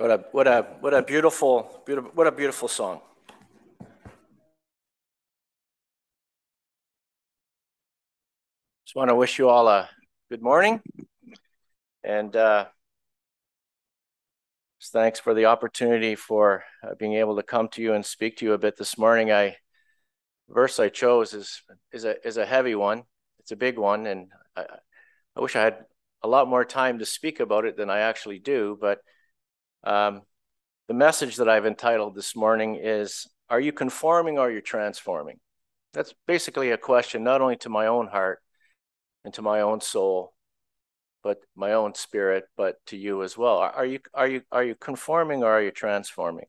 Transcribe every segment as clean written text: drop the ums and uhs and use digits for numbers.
What a beautiful song. Just want to wish you all a good morning, and thanks for the opportunity for being able to come to you and speak to you a bit this morning. Verse I chose is a heavy one. It's a big one, and I wish I had a lot more time to speak about it than I actually do. But the message that I've entitled this morning is, are you conforming or are you transforming? That's basically a question not only to my own heart and to my own soul, but my own spirit, but to you as well. Are you conforming or are you transforming?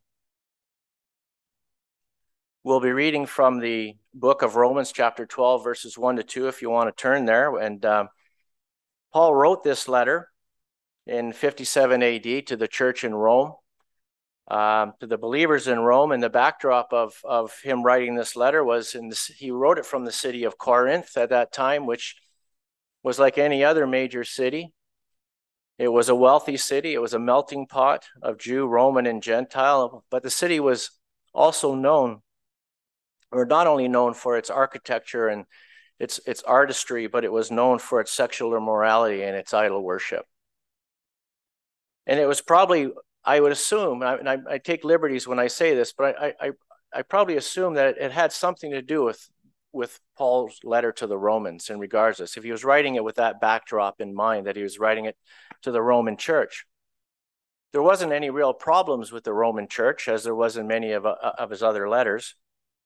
We'll be reading from the book of Romans, chapter 12, verses 1 to 2, if you want to turn there. And Paul wrote this letter in 57 AD to the church in Rome, to the believers in Rome. And the backdrop of him writing this letter was he wrote it from the city of Corinth at that time, which was like any other major city. It was a wealthy city. It was a melting pot of Jew, Roman, and Gentile. But the city was also known, or not only known for its architecture and its artistry, but it was known for its sexual immorality and its idol worship. And it was probably, I would assume, and I take liberties when I say this, but I probably assume that it had something to do with Paul's letter to the Romans in regards to this. If he was writing it with that backdrop in mind, that he was writing it to the Roman church. There wasn't any real problems with the Roman church, as there was in many of his other letters.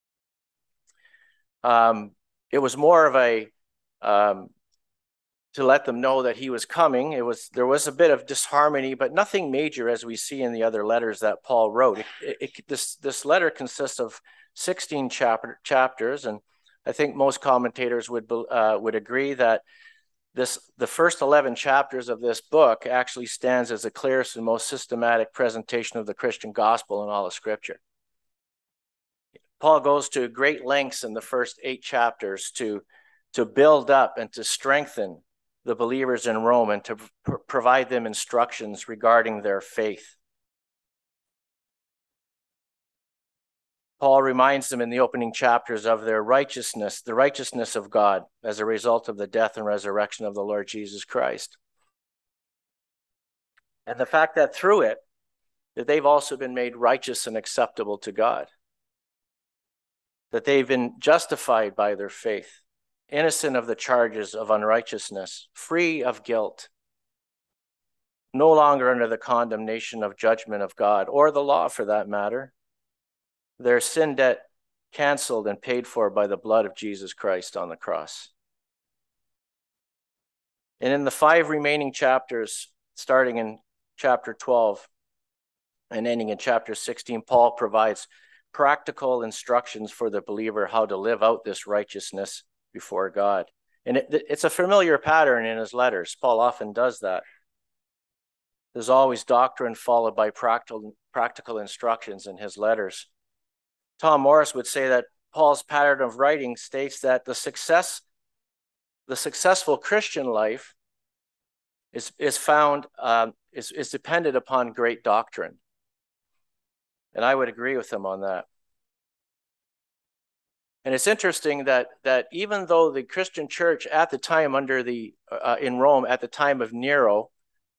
It was more of a to let them know that he was coming. There was a bit of disharmony, but nothing major, as we see in the other letters that Paul wrote. This letter consists of 16 chapters, and I think most commentators would agree that the first 11 chapters of this book actually stands as the clearest and most systematic presentation of the Christian gospel in all of Scripture. Paul goes to great lengths in the first 8 chapters to build up and to strengthen the believers in Rome and to provide them instructions regarding their faith. Paul reminds them in the opening chapters of their righteousness, the righteousness of God as a result of the death and resurrection of the Lord Jesus Christ. And the fact that through it, that they've also been made righteous and acceptable to God. That they've been justified by their faith, innocent of the charges of unrighteousness, free of guilt, no longer under the condemnation of judgment of God, or the law for that matter. Their sin debt canceled and paid for by the blood of Jesus Christ on the cross. And in the 5 remaining chapters, starting in chapter 12 and ending in chapter 16, Paul provides practical instructions for the believer how to live out this righteousness before God. And it's a familiar pattern in his letters. Paul often does that. There's always doctrine followed by practical instructions in his letters. Tom Morris would say that Paul's pattern of writing states that the successful Christian life is dependent upon great doctrine. And I would agree with him on that. And it's interesting that even though the Christian church at the time in Rome at the time of Nero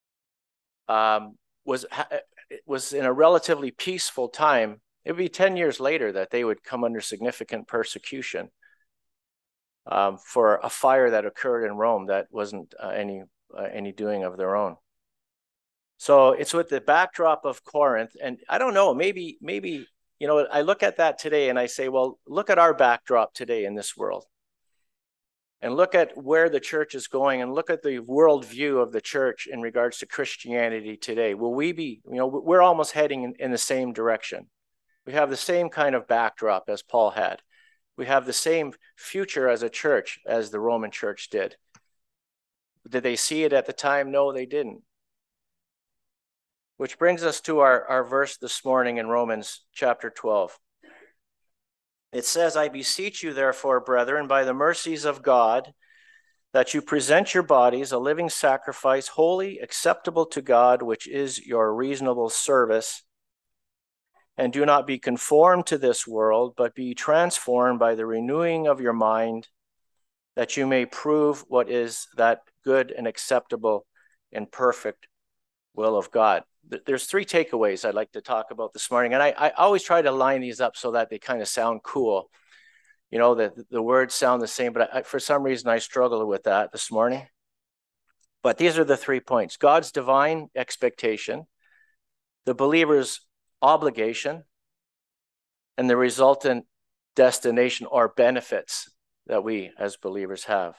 was in a relatively peaceful time, it would be 10 years later that they would come under significant persecution for a fire that occurred in Rome that wasn't any doing of their own. So it's with the backdrop of Corinth, and I don't know, maybe I look at that today and I say, well, look at our backdrop today in this world, and look at where the church is going, and look at the worldview of the church in regards to Christianity today. Will we be, we're almost heading in the same direction. We have the same kind of backdrop as Paul had. We have the same future as a church as the Roman church did. Did they see it at the time? No, they didn't. Which brings us to our verse this morning in Romans chapter 12. It says, I beseech you, therefore, brethren, by the mercies of God, that you present your bodies a living sacrifice, holy, acceptable to God, which is your reasonable service. And do not be conformed to this world, but be transformed by the renewing of your mind, that you may prove what is that good and acceptable and perfect will of God. There's three takeaways I'd like to talk about this morning. And I always try to line these up so that they kind of sound cool. You know, the words sound the same, but for some reason I struggle with that this morning. But these are the 3 points: God's divine expectation, the believer's obligation, and the resultant destination or benefits that we as believers have.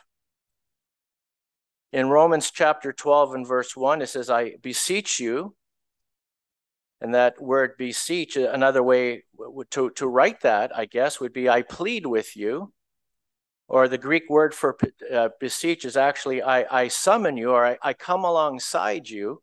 In Romans chapter 12 and verse 1, it says, I beseech you. And that word beseech, another way to write that, I guess, would be I plead with you. Or the Greek word for beseech is actually I summon you, or I come alongside you.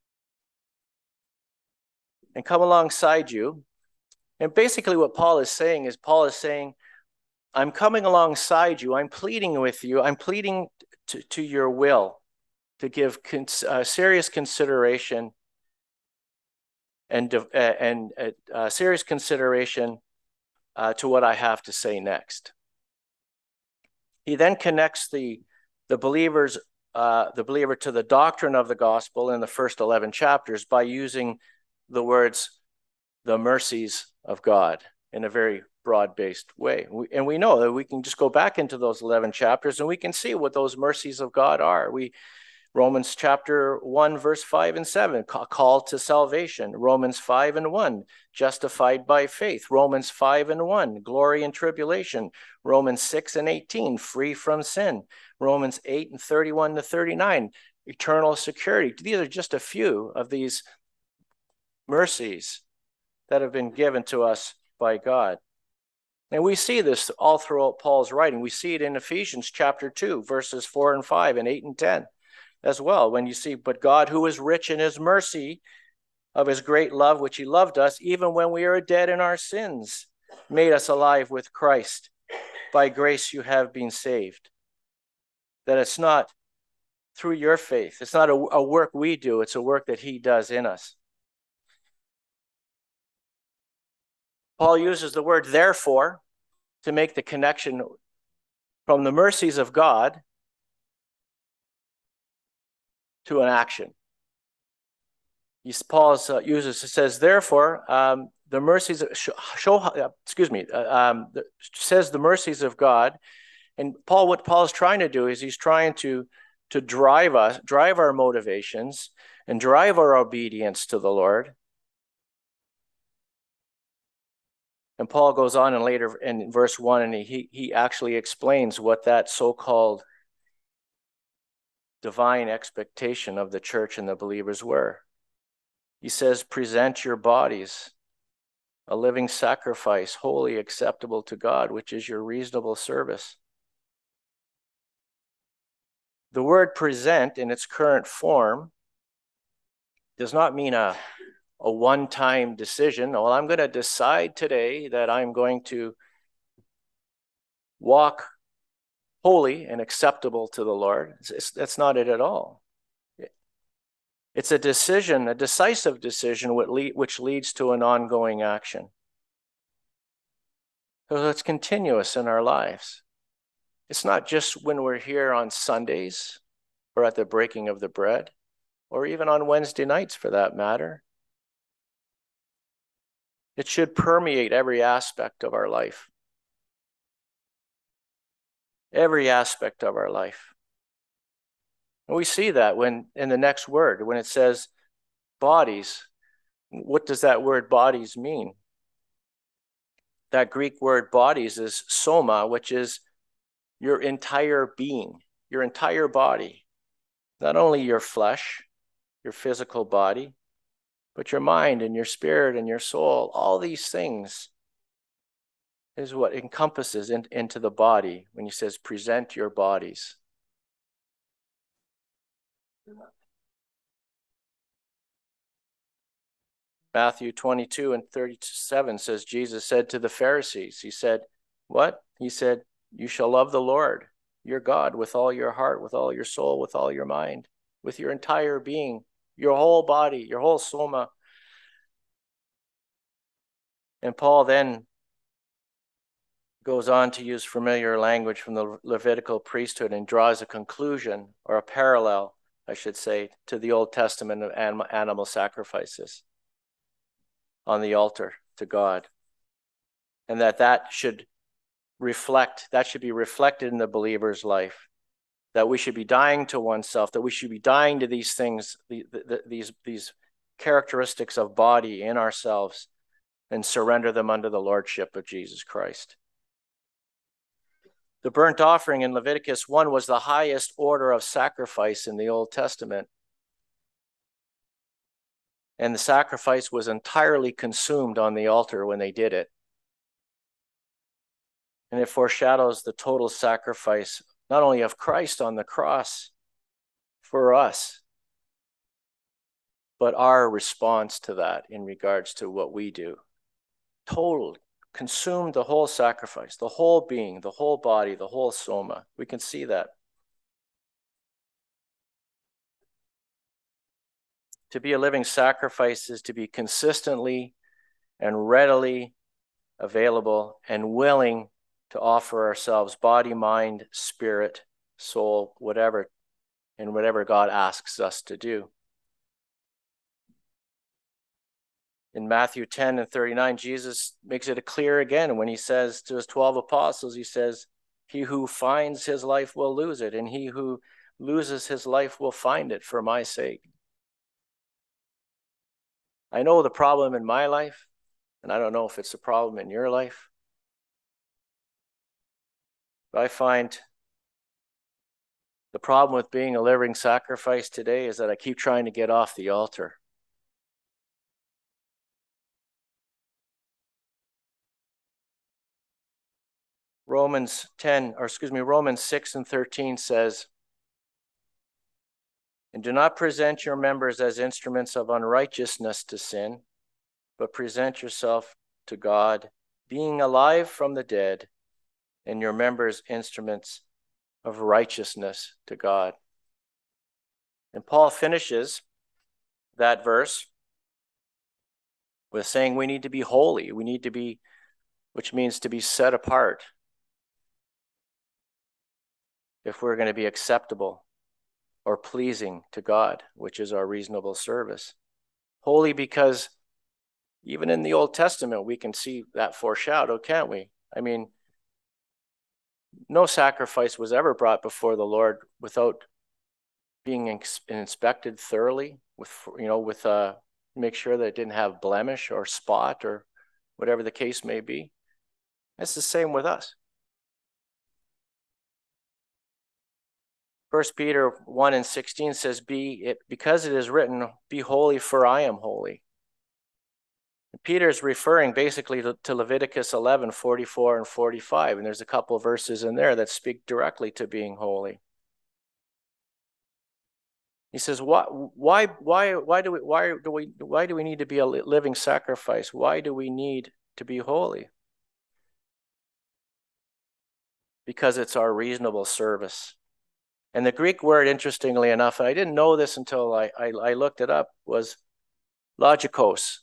And come alongside you. And basically what Paul is saying, I'm coming alongside you. I'm pleading with you. I'm pleading to your will to give serious consideration and serious consideration to what I have to say next. He then connects the believer to the doctrine of the gospel in the first 11 chapters by using the words, the mercies of God, in a very broad-based way. And we know that we can just go back into those 11 chapters and we can see what those mercies of God are. Romans chapter 1, verse 5 and 7, call to salvation. Romans 5 and 1, justified by faith. Romans 5 and 1, glory and tribulation. Romans 6 and 18, free from sin. Romans 8 and 31 to 39, eternal security. These are just a few of these mercies that have been given to us by God. And we see this all throughout Paul's writing. We see it in Ephesians chapter 2, verses 4 and 5 and 8 and 10 as well. When you see, but God, who is rich in his mercy of his great love, which he loved us, even when we are dead in our sins, made us alive with Christ. By grace you have been saved. That it's not through your faith. It's not a work we do. It's a work that he does in us. Paul uses the word therefore to make the connection from the mercies of God to an action. Paul says, therefore, the mercies says the mercies of God. And what Paul is trying to do is he's trying to drive our motivations and drive our obedience to the Lord. And Paul goes on and later in verse 1, and he actually explains what that so-called divine expectation of the church and the believers were. He says, present your bodies a living sacrifice, wholly acceptable to God, which is your reasonable service. The word present in its current form does not mean a one-time decision. Well, I'm going to decide today that I'm going to walk holy and acceptable to the Lord. That's not it at all. It's a decision, a decisive decision, which leads to an ongoing action. So it's continuous in our lives. It's not just when we're here on Sundays or at the breaking of the bread, or even on Wednesday nights for that matter. It should permeate every aspect of our life. Every aspect of our life. And we see that when in the next word, when it says bodies. What does that word bodies mean? That Greek word bodies is soma, which is your entire being, your entire body. Not only your flesh, your physical body, but your mind and your spirit and your soul. All these things is what encompasses into the body when he says present your bodies. Matthew 22 and 37 says, Jesus said to the Pharisees, he said, what? He said, you shall love the Lord your God with all your heart, with all your soul, with all your mind, with your entire being, your whole body, your whole soma. And Paul then goes on to use familiar language from the Levitical priesthood and draws a conclusion, or a parallel, I should say, to the Old Testament of animal sacrifices on the altar to God. And that should be reflected in the believer's life, that we should be dying to oneself, that we should be dying to these things, these characteristics of body in ourselves, and surrender them under the lordship of Jesus Christ. The burnt offering in Leviticus 1 was the highest order of sacrifice in the Old Testament. And the sacrifice was entirely consumed on the altar when they did it. And it foreshadows the total sacrifice, not only of Christ on the cross for us, but our response to that in regards to what we do. Total, consumed the whole sacrifice, the whole being, the whole body, the whole soma. We can see that. To be a living sacrifice is to be consistently and readily available and willing to offer ourselves, body, mind, spirit, soul, whatever, and whatever God asks us to do. In Matthew 10 and 39, Jesus makes it clear again when he says to his 12 apostles, he says, "He who finds his life will lose it, and he who loses his life will find it for my sake." I know the problem in my life, and I don't know if it's a problem in your life, but I find the problem with being a living sacrifice today is that I keep trying to get off the altar. Romans 6 and 13 says, "And do not present your members as instruments of unrighteousness to sin, but present yourself to God, being alive from the dead, and your members instruments of righteousness to God." And Paul finishes that verse with saying we need to be holy. We need to be, which means to be set apart, if we're going to be acceptable or pleasing to God, which is our reasonable service. Holy because even in the Old Testament, we can see that foreshadowed, can't we? I mean, no sacrifice was ever brought before the Lord without being inspected thoroughly, make sure that it didn't have blemish or spot or whatever the case may be. It's the same with us. 1 Peter 1 and 16 says, because it is written, "Be holy, for I am holy." And Peter is referring basically to Leviticus 11, 44 and 45. And there's a couple of verses in there that speak directly to being holy. He says, why do we need to be a living sacrifice? Why do we need to be holy? Because it's our reasonable service. And the Greek word, interestingly enough, and I didn't know this until I looked it up, was logikos,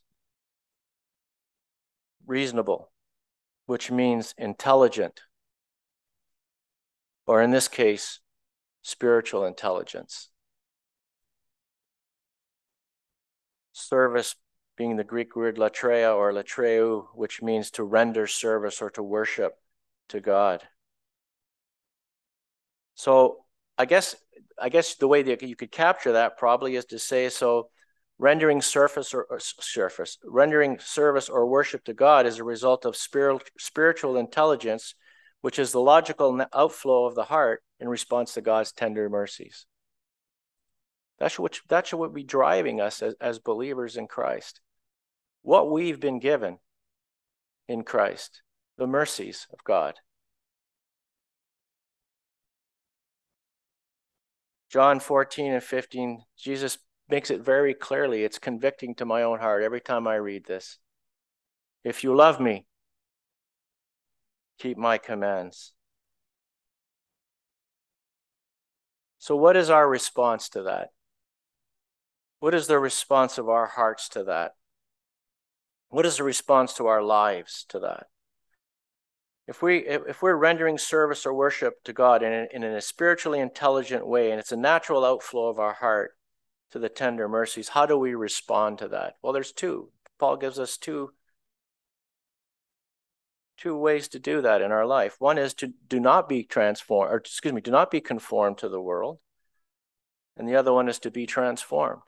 reasonable, which means intelligent, or in this case, spiritual intelligence. Service being the Greek word latreia or latreu, which means to render service or to worship to God. So I guess the way that you could capture that probably is to say, so rendering service or worship to God is a result of spiritual intelligence, which is the logical outflow of the heart in response to God's tender mercies. That should be driving us as believers in Christ. What we've been given in Christ, the mercies of God. John 14 and 15, Jesus makes it very clearly. It's convicting to my own heart every time I read this. "If you love me, keep my commands." So what is our response to that? What is the response of our hearts to that? What is the response to our lives to that? If we're rendering service or worship to God in a spiritually intelligent way, and it's a natural outflow of our heart to the tender mercies, how do we respond to that? Well, there's two. Paul gives us two ways to do that in our life. One is to do not be conformed to the world. And the other one is to be transformed.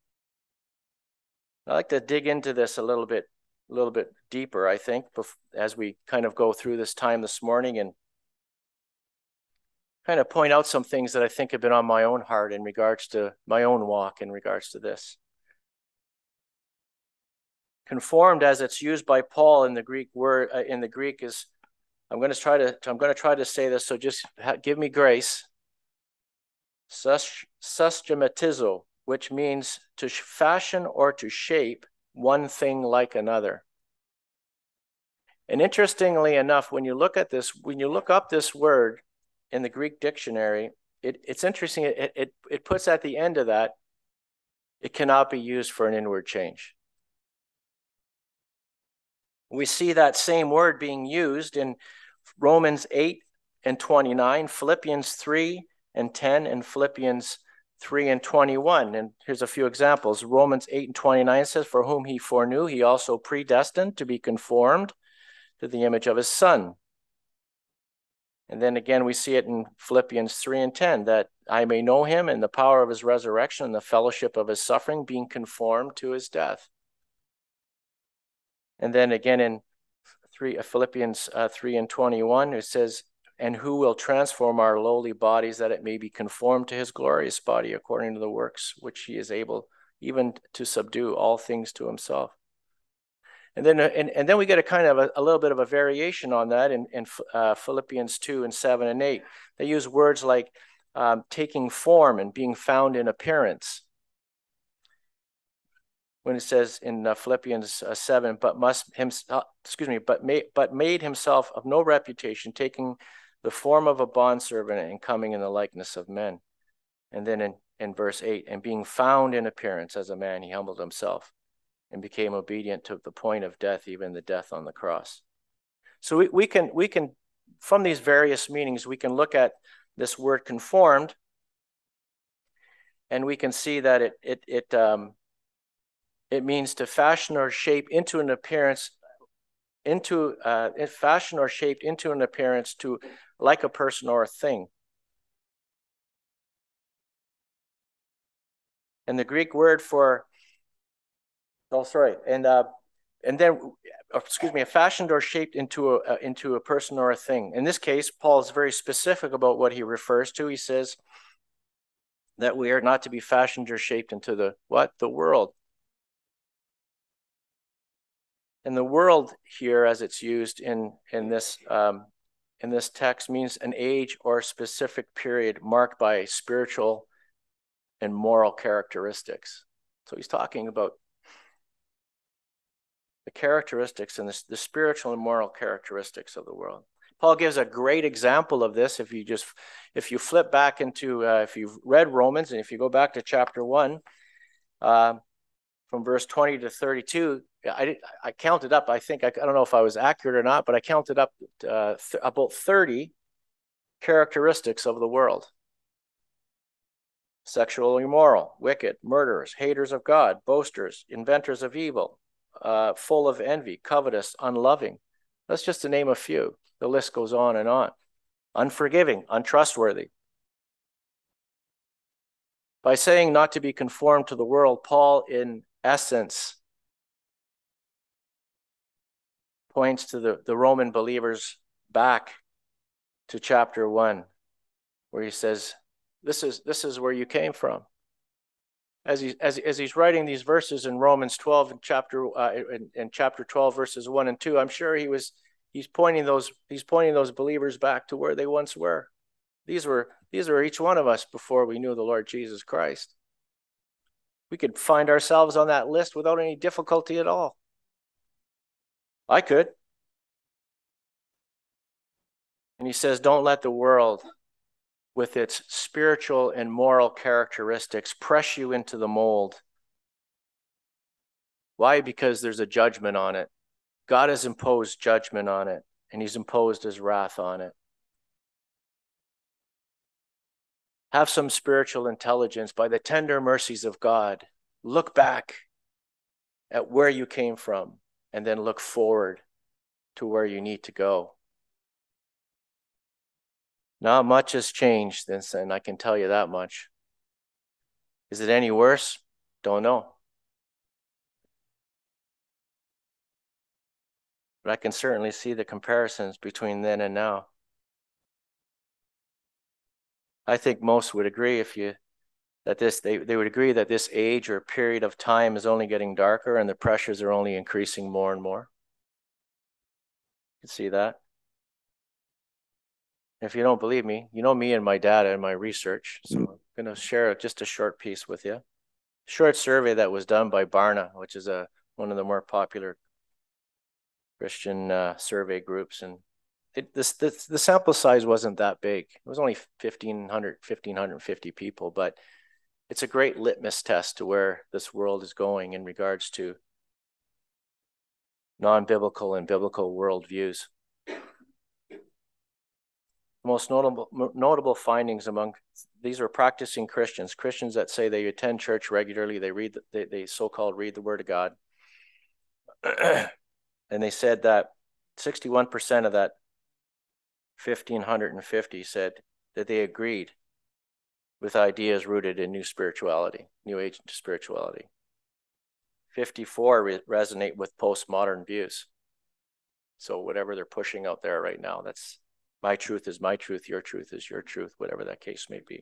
I'd like to dig into this a little bit deeper, I think, as we kind of go through this time this morning, and kind of point out some things that I think have been on my own heart in regards to my own walk in regards to this. Conformed, as it's used by Paul in the Greek word, is, I'm going to try to say this, so just give me grace. Systematizo, which means to fashion or to shape one thing like another. And interestingly enough, when you look up this word in the Greek dictionary, it's interesting. It puts at the end of that, it cannot be used for an inward change. We see that same word being used in Romans 8 and 29, Philippians 3 and 10, and Philippians 3 and 21. And here's a few examples. Romans 8 and 29 says, for whom he foreknew, he also predestined to be conformed to the image of his Son. And then again, we see it in Philippians 3 and 10, that I may know him and the power of his resurrection and the fellowship of his suffering, being conformed to his death. And then again in Philippians 3 and 21, it says, and who will transform our lowly bodies that it may be conformed to his glorious body according to the works which he is able even to subdue all things to himself. And then we get a kind of a little bit of a variation on that in Philippians 2 and 7 and 8. They use words like taking form and being found in appearance. When it says in Philippians 7, but made himself of no reputation, taking the form of a bondservant and coming in the likeness of men. And then in verse 8, and being found in appearance as a man, he humbled himself and became obedient to the point of death, even the death on the cross. So we can, from these various meanings, we can look at this word conformed, and we can see that it means to fashion or shape into an appearance, fashion or shaped into an appearance to like a person or a thing. And the Greek word for fashioned or shaped into a person or a thing. In this case, Paul is very specific about what he refers to. He says that we are not to be fashioned or shaped into the world. And the world here, as it's used in this text, means an age or specific period marked by spiritual and moral characteristics. So he's talking about the characteristics and the spiritual and moral characteristics of the world. Paul gives a great example of this. If you flip back into, if you've read Romans, and if you go back to chapter 1, from verse 20 to 32, I counted up, I don't know if I was accurate or not, but I counted up about 30 characteristics of the world. Sexually immoral, wicked, murderers, haters of God, boasters, inventors of evil, full of envy, covetous, unloving. That's just to name a few. The list goes on and on. Unforgiving, untrustworthy. By saying not to be conformed to the world, Paul, in essence, points to the Roman believers back to chapter 1, where he says, this is where you came from. As he's writing these verses in Romans 12 in chapter 12 verses 1 and 2, I'm sure he's pointing those believers back to where they once were. These were each one of us before we knew the Lord Jesus Christ. We could find ourselves on that list without any difficulty at all. I could. And he says, don't let the world with its spiritual and moral characteristics press you into the mold. Why? Because there's a judgment on it. God has imposed judgment on it, and he's imposed his wrath on it. Have some spiritual intelligence by the tender mercies of God. Look back at where you came from, and then look forward to where you need to go. Not much has changed since then, I can tell you that much. Is it any worse? Don't know. But I can certainly see the comparisons between then and now. I think most would agree they would agree that this age or period of time is only getting darker and the pressures are only increasing more and more. You can see that. If you don't believe me, you know me and my data and my research. So I'm going to share just a short piece with you. Short survey that was done by Barna, which is one of the more popular Christian survey groups. And the sample size wasn't that big. It was only 1,550 people, but it's a great litmus test to where this world is going in regards to non-biblical and biblical worldviews. Most notable findings among these are practicing Christians that say they attend church regularly, they so-called read the Word of God. And they said that 61% of that 1,550 said that they agreed with ideas rooted in New Age spirituality. 54 resonate with postmodern views. So whatever they're pushing out there right now, that's my truth is my truth, your truth is your truth, whatever that case may be.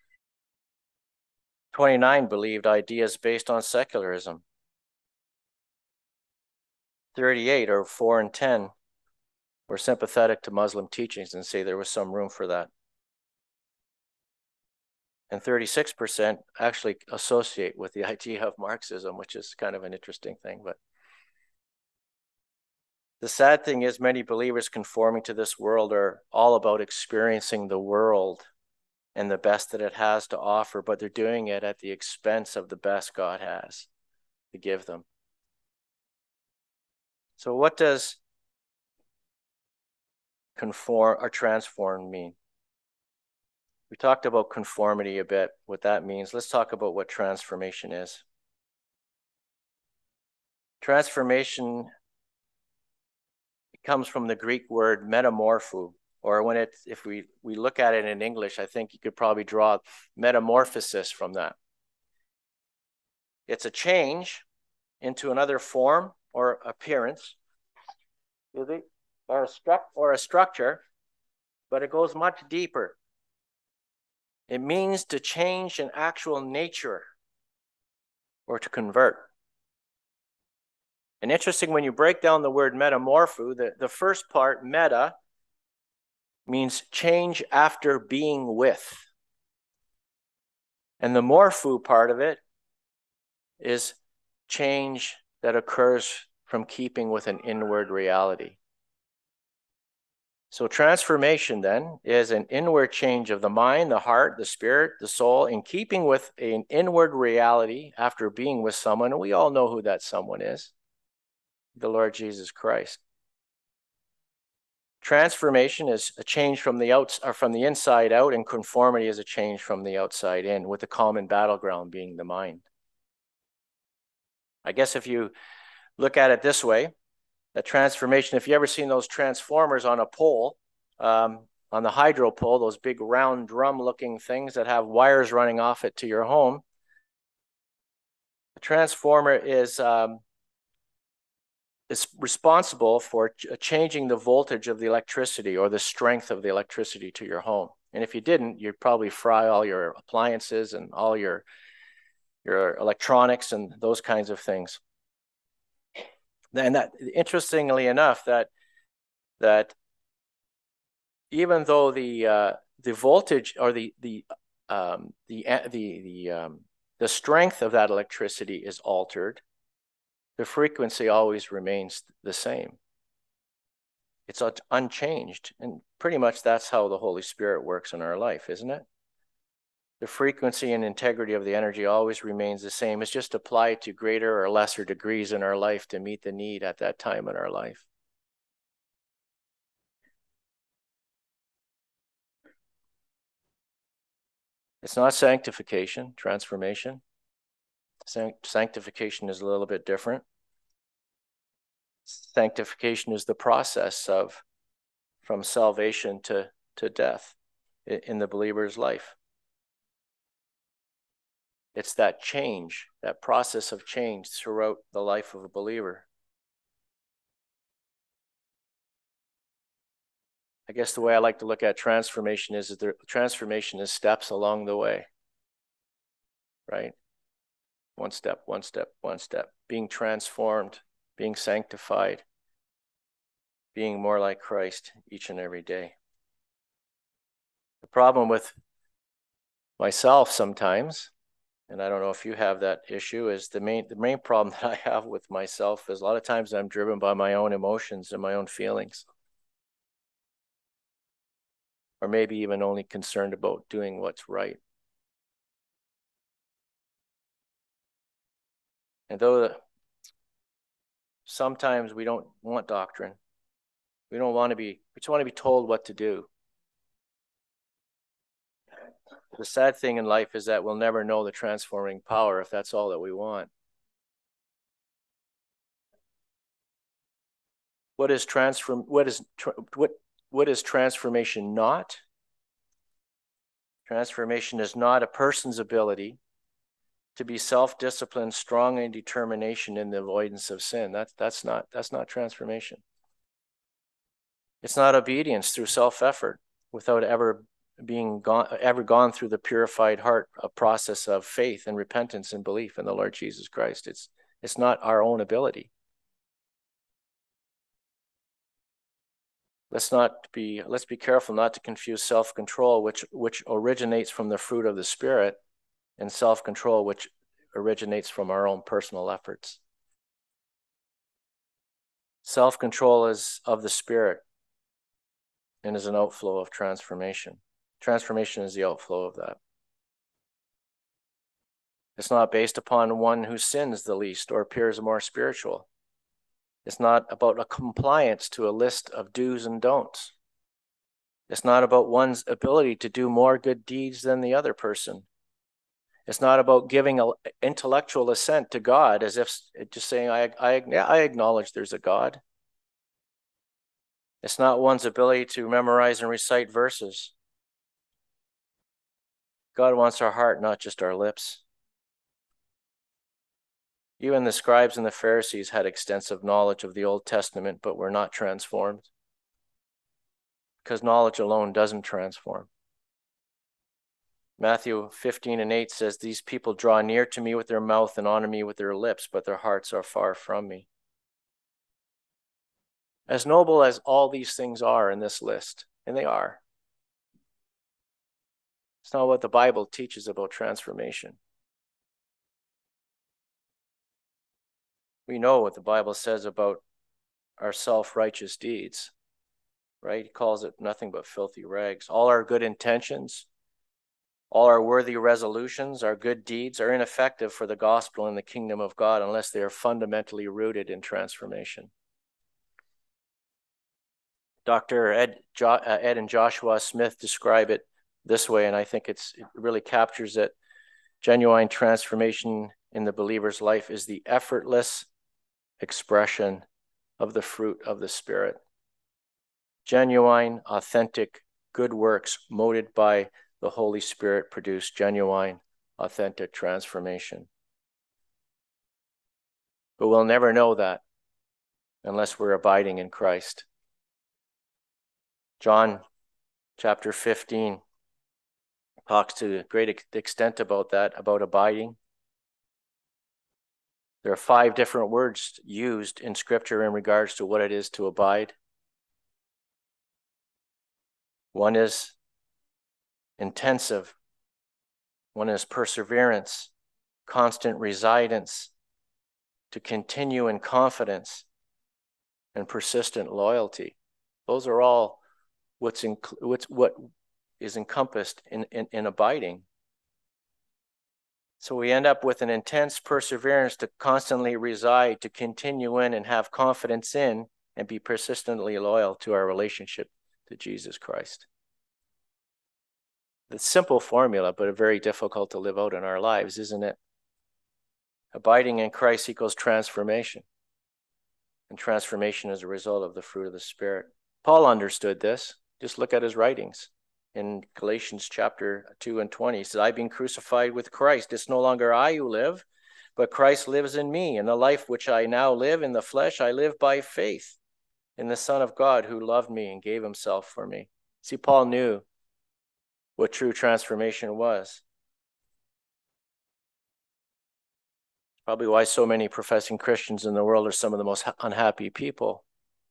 29 believed ideas based on secularism. 38, or 4 in 10, were sympathetic to Muslim teachings and say there was some room for that. And 36% actually associate with the idea of Marxism, which is kind of an interesting thing. But the sad thing is many believers conforming to this world are all about experiencing the world and the best that it has to offer, but they're doing it at the expense of the best God has to give them. So what does conform or transform mean? We talked about conformity a bit, what that means. Let's talk about what transformation is. Transformation comes from the Greek word metamorpho, or if we look at it in English, I think you could probably draw metamorphosis from that. It's a change into another form or appearance, or a structure, but it goes much deeper. It means to change an actual nature or to convert. And interesting, when you break down the word metamorpho, the first part, meta, means change after being with. And the morpho part of it is change that occurs from keeping with an inward reality. So transformation then is an inward change of the mind, the heart, the spirit, the soul, in keeping with an inward reality after being with someone. And we all know who that someone is, the Lord Jesus Christ. Transformation is a change from the inside out, and conformity is a change from the outside in, with the common battleground being the mind. I guess if you look at it this way, that transformation, if you ever seen those transformers on a pole, on the hydro pole, those big round drum looking things that have wires running off it to your home, the transformer is responsible for changing the voltage of the electricity or the strength of the electricity to your home. And if you didn't, you'd probably fry all your appliances and all your electronics and those kinds of things. And that, interestingly enough, that even though the voltage or the strength of that electricity is altered, the frequency always remains the same. It's unchanged. And pretty much that's how the Holy Spirit works in our life, isn't it? The frequency and integrity of the energy always remains the same. It's just applied to greater or lesser degrees in our life to meet the need at that time in our life. It's not sanctification, transformation. Sanctification is a little bit different. Sanctification is the process of from salvation to death in the believer's life. It's that change, that process of change throughout the life of a believer. I guess the way I like to look at transformation is that the transformation is steps along the way, right? One step, one step, one step. Being transformed, being sanctified, being more like Christ each and every day. The problem with myself sometimes, and I don't know if you have that issue, is the main problem that I have with myself is a lot of times I'm driven by my own emotions and my own feelings. Or maybe even only concerned about doing what's right. And though sometimes we don't want doctrine, we just want to be told what to do. The sad thing in life is that we'll never know the transforming power if that's all that we want. What is transformation not? Transformation is not a person's ability to be self-disciplined, strong in determination in the avoidance of sin. That's not transformation. It's not obedience through self-effort without ever gone through the purified heart, a process of faith and repentance and belief in the Lord Jesus Christ. It's not our own ability. Let's be careful not to confuse self-control, which originates from the fruit of the Spirit, and self-control, which originates from our own personal efforts. Self-control is of the Spirit and is an outflow of transformation. Transformation is the outflow of that. It's not based upon one who sins the least or appears more spiritual. It's not about a compliance to a list of do's and don'ts. It's not about one's ability to do more good deeds than the other person. It's not about giving an intellectual assent to God as if just saying, I acknowledge there's a God. It's not one's ability to memorize and recite verses. God wants our heart, not just our lips. Even the scribes and the Pharisees had extensive knowledge of the Old Testament, but were not transformed. Because knowledge alone doesn't transform. Matthew 15:8 says, "These people draw near to me with their mouth and honor me with their lips, but their hearts are far from me." As noble as all these things are in this list, and they are, it's not what the Bible teaches about transformation. We know what the Bible says about our self-righteous deeds, right? He calls it nothing but filthy rags. All our good intentions, all our worthy resolutions, our good deeds are ineffective for the gospel and the kingdom of God unless they are fundamentally rooted in transformation. Dr. Ed and Joshua Smith describe it this way, and I think it really captures it. Genuine transformation in the believer's life is the effortless expression of the fruit of the Spirit. Genuine, authentic, good works motivated by the Holy Spirit produce genuine, authentic transformation. But we'll never know that unless we're abiding in Christ. John chapter 15 talks to a great extent about that, about abiding. There are 5 different words used in Scripture in regards to what it is to abide. One is intensive. One is perseverance, constant residence, to continue in confidence, and persistent loyalty. Those are all what is encompassed in abiding. So we end up with an intense perseverance to constantly reside, to continue in and have confidence in and be persistently loyal to our relationship to Jesus Christ. The simple formula, but very difficult to live out in our lives, isn't it? Abiding in Christ equals transformation. And transformation is a result of the fruit of the Spirit. Paul understood this. Just look at his writings. In Galatians chapter 2 and 20, he says, I've been crucified with Christ. It's no longer I who live, but Christ lives in me. And the life which I now live in the flesh, I live by faith in the Son of God who loved me and gave himself for me. See, Paul knew what true transformation was. Probably why so many professing Christians in the world are some of the most unhappy people.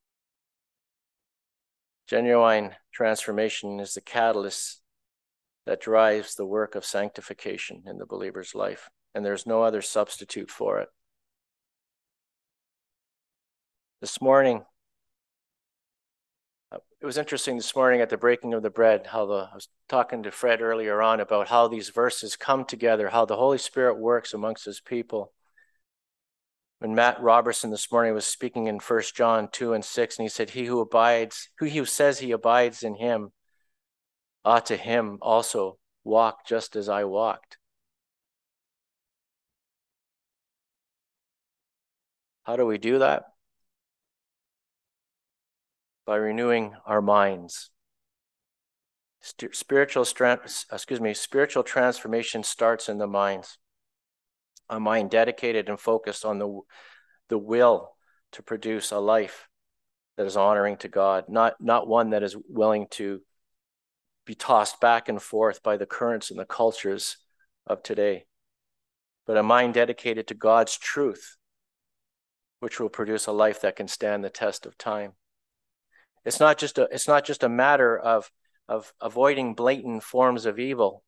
Genuine transformation is the catalyst that drives the work of sanctification in the believer's life, and there's no other substitute for it. This morning, it was interesting this morning at the breaking of the bread, I was talking to Fred earlier on about how these verses come together, how the Holy Spirit works amongst his people. When Matt Robertson this morning was speaking in 1 John 2 and 6, and he said, he who says he abides in him, ought to him also walk just as I walked. How do we do that? By renewing our minds. Spiritual transformation starts in the minds. A mind dedicated and focused on the will to produce a life that is honoring to God, not one that is willing to be tossed back and forth by the currents and the cultures of today, but a mind dedicated to God's truth, which will produce a life that can stand the test of time. It's not just a matter of avoiding blatant forms of evil,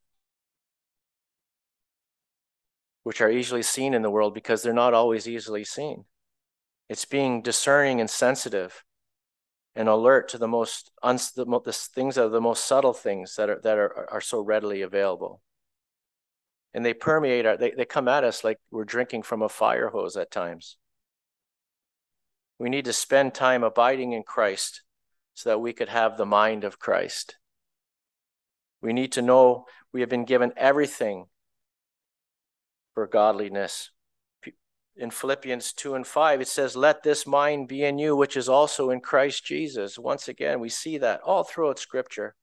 which are easily seen in the world because they're not always easily seen. It's being discerning and sensitive and alert to the things that are the most subtle things that are so readily available. And they permeate they come at us like we're drinking from a fire hose at times. We need to spend time abiding in Christ so that we could have the mind of Christ. We need to know we have been given everything for godliness. In Philippians 2 and 5, it says, let this mind be in you, which is also in Christ Jesus. Once again, we see that all throughout Scripture.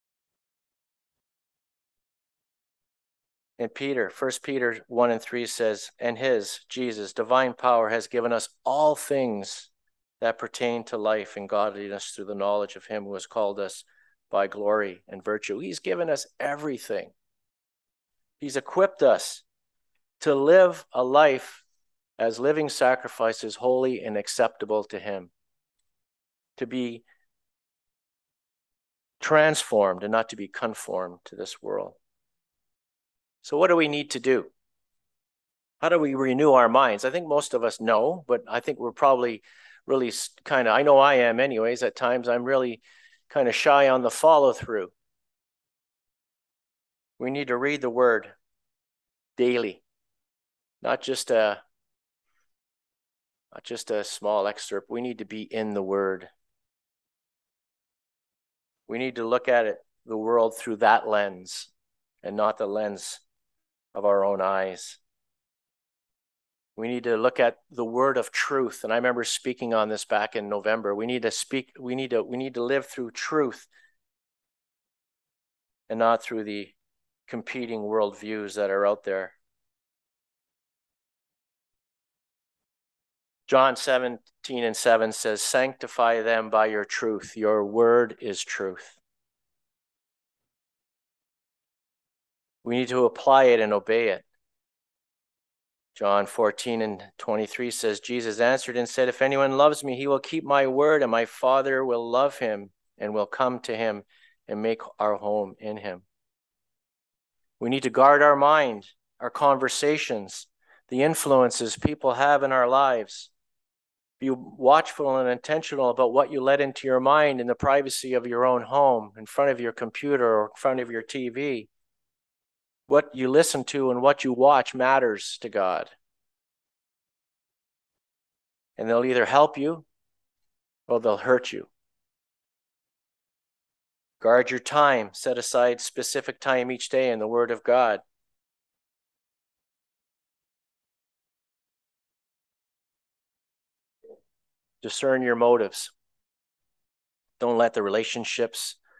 And 1 Peter 1 and 3 says, and his, Jesus, divine power has given us all things that pertain to life and godliness through the knowledge of him who has called us by glory and virtue. He's given us everything. He's equipped us to live a life as living sacrifices, holy and acceptable to him, to be transformed and not to be conformed to this world. So what do we need to do? How do we renew our minds? I think most of us know, but I think we're probably really I know I am anyways, at times I'm really kind of shy on the follow through. We need to read the word daily, not just a small excerpt. We need to be in the word. We need to look at the world through that lens and not the lens of our own eyes. We need to look at the word of truth. And I remember speaking on this back in November. We need to live through truth and not through the competing worldviews that are out there. John 17 and 7 says, sanctify them by your truth. Your word is truth. We need to apply it and obey it. John 14 and 23 says, Jesus answered and said, if anyone loves me, he will keep my word, and my Father will love him and will come to him and make our home in him. We need to guard our mind, our conversations, the influences people have in our lives. Be watchful and intentional about what you let into your mind in the privacy of your own home, in front of your computer or in front of your TV. What you listen to and what you watch matters to God. And they'll either help you or they'll hurt you. Guard your time. Set aside specific time each day in the Word of God. Discern your motives. Don't let your relationship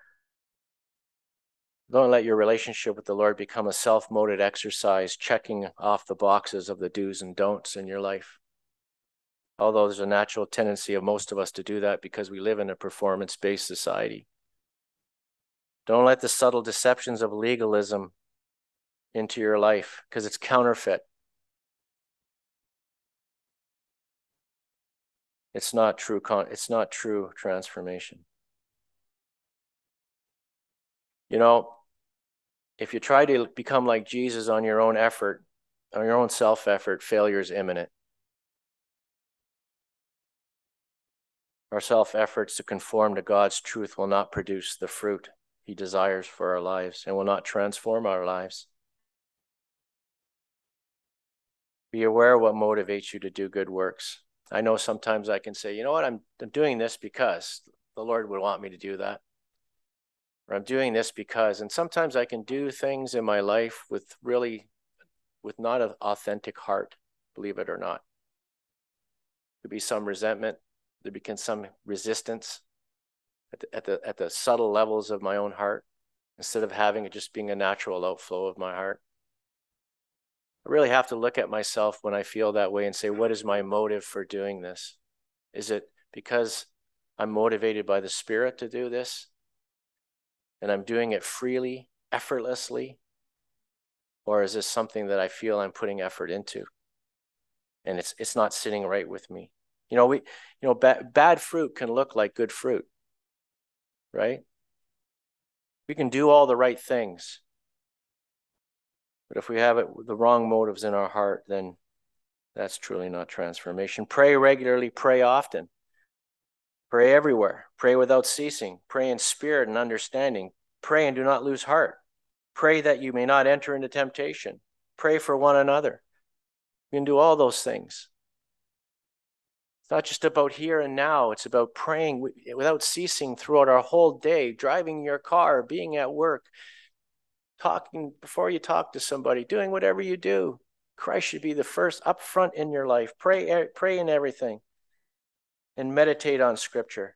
with the Lord become a self-motivated exercise, checking off the boxes of the do's and don'ts in your life. Although there's a natural tendency of most of us to do that because we live in a performance-based society. Don't let the subtle deceptions of legalism into your life because it's counterfeit. It's not true transformation. You know, if you try to become like Jesus on your own effort, on your own self-effort, failure is imminent. Our self-efforts to conform to God's truth will not produce the fruit He desires for our lives and will not transform our lives. Be aware of what motivates you to do good works. I know sometimes I can say, you know what, I'm doing this because the Lord would want me to do that. Or I'm doing this because, and sometimes I can do things in my life with not an authentic heart, believe it or not. There could be some resentment, there can be some resistance at the subtle levels of my own heart, instead of having it just being a natural outflow of my heart. I really have to look at myself when I feel that way and say, what is my motive for doing this? Is it because I'm motivated by the Spirit to do this? And I'm doing it freely, effortlessly? Or is this something that I feel I'm putting effort into? And it's not sitting right with me. Bad fruit can look like good fruit, right? We can do all the right things. But if we have the wrong motives in our heart, then that's truly not transformation. Pray regularly, pray often. Pray everywhere. Pray without ceasing. Pray in spirit and understanding. Pray and do not lose heart. Pray that you may not enter into temptation. Pray for one another. You can do all those things. It's not just about here and now. It's about praying without ceasing throughout our whole day, driving your car, being at work, talking before you talk to somebody, doing whatever you do. Christ should be the first up front in your life. Pray in everything and meditate on Scripture.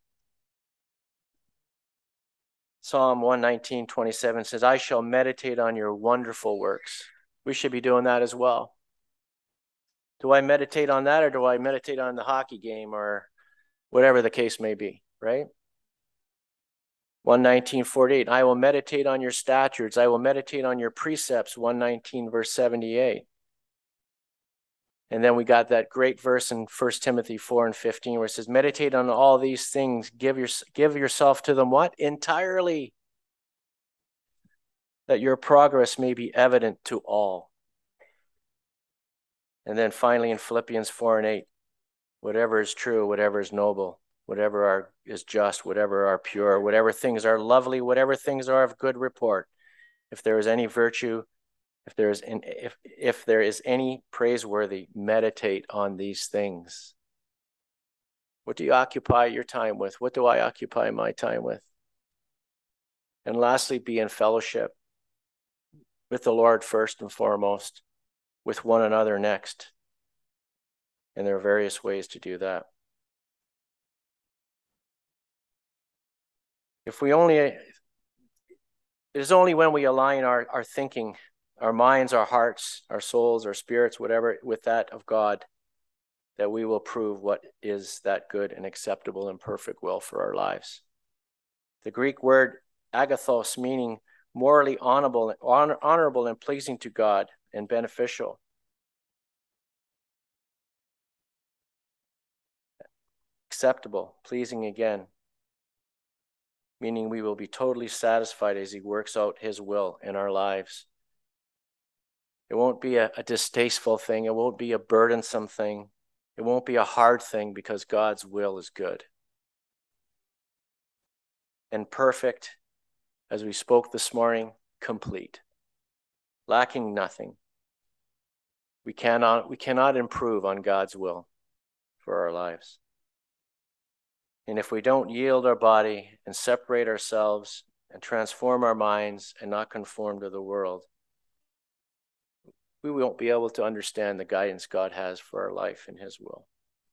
Psalm 119:27 says, I shall meditate on your wonderful works. We should be doing that as well. Do I meditate on that, or do I meditate on the hockey game, or whatever the case may be, right? 119:48, I will meditate on your statutes. I will meditate on your precepts, 119 verse 78. And then we got that great verse in 1 Timothy 4:15 where it says, meditate on all these things. Give yourself to them what? Entirely. That your progress may be evident to all. And then finally in Philippians 4:8, whatever is true, whatever is noble, whatever is just, whatever are pure, whatever things are lovely, whatever things are of good report, if there is any virtue, if there is any praiseworthy, meditate on these things. What do you occupy your time with? What do I occupy my time with? And lastly, be in fellowship with the Lord first and foremost, with one another next. And there are various ways to do that. It is only when we align our thinking, our minds, our hearts, our souls, our spirits, whatever, with that of God, that we will prove what is that good and acceptable and perfect will for our lives. The Greek word agathos, meaning morally honorable and pleasing to God and beneficial. Acceptable, pleasing again, meaning we will be totally satisfied as He works out His will in our lives. It won't be a distasteful thing. It won't be a burdensome thing. It won't be a hard thing because God's will is good and perfect, as we spoke this morning, complete, lacking nothing. We cannot improve on God's will for our lives. And if we don't yield our body and separate ourselves and transform our minds and not conform to the world, we won't be able to understand the guidance God has for our life in His will.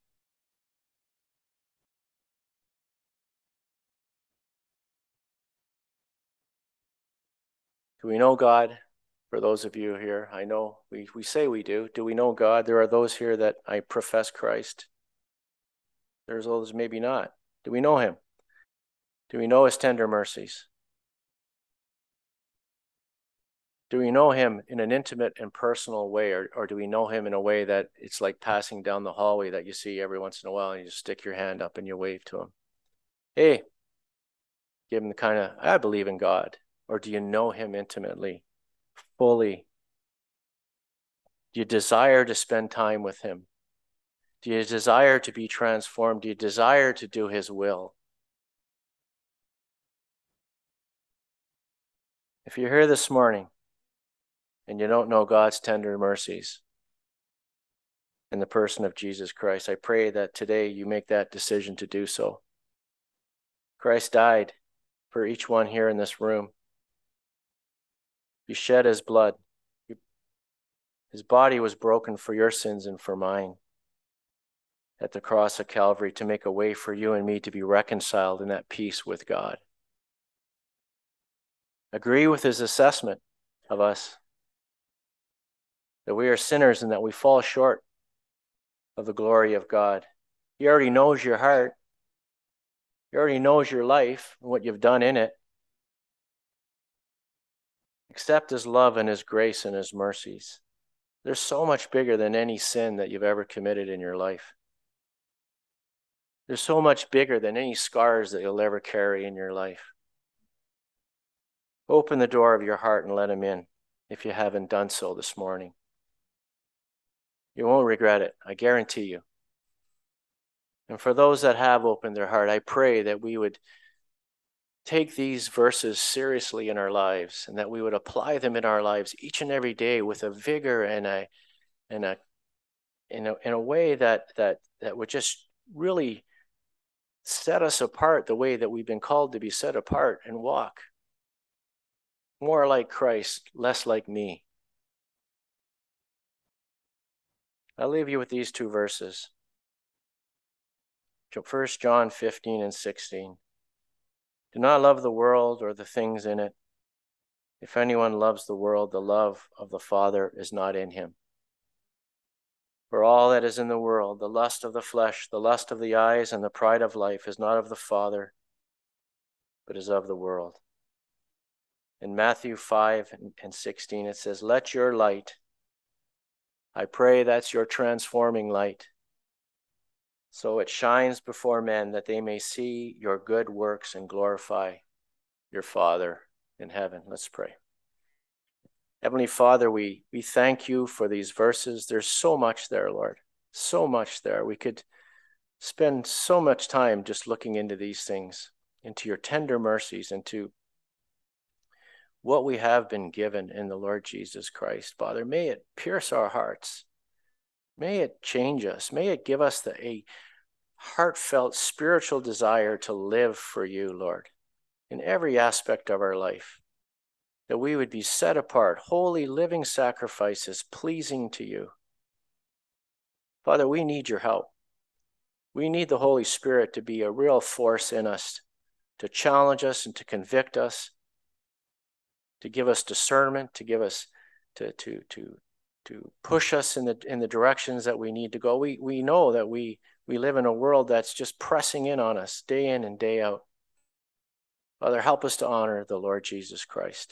Do we know God? For those of you here, I know we say we do. Do we know God? There are those here that I profess Christ. There's those maybe not. Do we know Him? Do we know His tender mercies? Do we know Him in an intimate and personal way, or do we know Him in a way that it's like passing down the hallway that you see every once in a while and you just stick your hand up and you wave to Him? Hey, give Him the kind of, I believe in God. Or do you know Him intimately, fully? Do you desire to spend time with Him? Do you desire to be transformed? Do you desire to do His will? If you're here this morning and you don't know God's tender mercies in the person of Jesus Christ, I pray that today you make that decision to do so. Christ died for each one here in this room. He shed His blood. His body was broken for your sins and for mine at the cross of Calvary to make a way for you and me to be reconciled in that peace with God. Agree with His assessment of us, that we are sinners and that we fall short of the glory of God. He already knows your heart. He already knows your life and what you've done in it. Accept His love and His grace and His mercies. They're so much bigger than any sin that you've ever committed in your life. They're so much bigger than any scars that you'll ever carry in your life. Open the door of your heart and let Him in if you haven't done so this morning. You won't regret it, I guarantee you. And for those that have opened their heart, I pray that we would take these verses seriously in our lives and that we would apply them in our lives each and every day with a vigor and in a way that would just really set us apart the way that we've been called to be set apart and walk more like Christ, less like me. I'll leave you with these two verses. 1 John 15 and 16. Do not love the world or the things in it. If anyone loves the world, the love of the Father is not in him. For all that is in the world, the lust of the flesh, the lust of the eyes, and the pride of life is not of the Father, but is of the world. In Matthew 5 and 16, it says, let your light, I pray that's your transforming light, so it shines before men that they may see your good works and glorify your Father in heaven. Let's pray. Heavenly Father, we thank you for these verses. There's so much there, Lord, so much there. We could spend so much time just looking into these things, into your tender mercies, into what we have been given in the Lord Jesus Christ. Father, may it pierce our hearts. May it change us. May it give us a heartfelt spiritual desire to live for you, Lord, in every aspect of our life, that we would be set apart, holy living sacrifices pleasing to you. Father, we need your help. We need the Holy Spirit to be a real force in us, to challenge us and to convict us, to give us discernment, to give us to push us in the directions that we need to go. We know that we live in a world that's just pressing in on us day in and day out. Father, help us to honor the Lord Jesus Christ.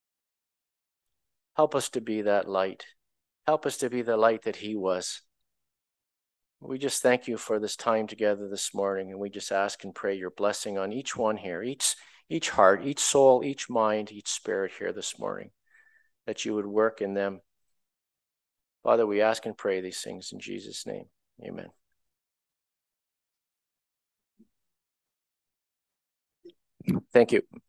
Help us to be that light. Help us to be the light that He was. We just thank you for this time together this morning, and we just ask and pray your blessing on each one here, each heart, each soul, each mind, each spirit here this morning, that you would work in them. Father, we ask and pray these things in Jesus' name. Amen. Thank you.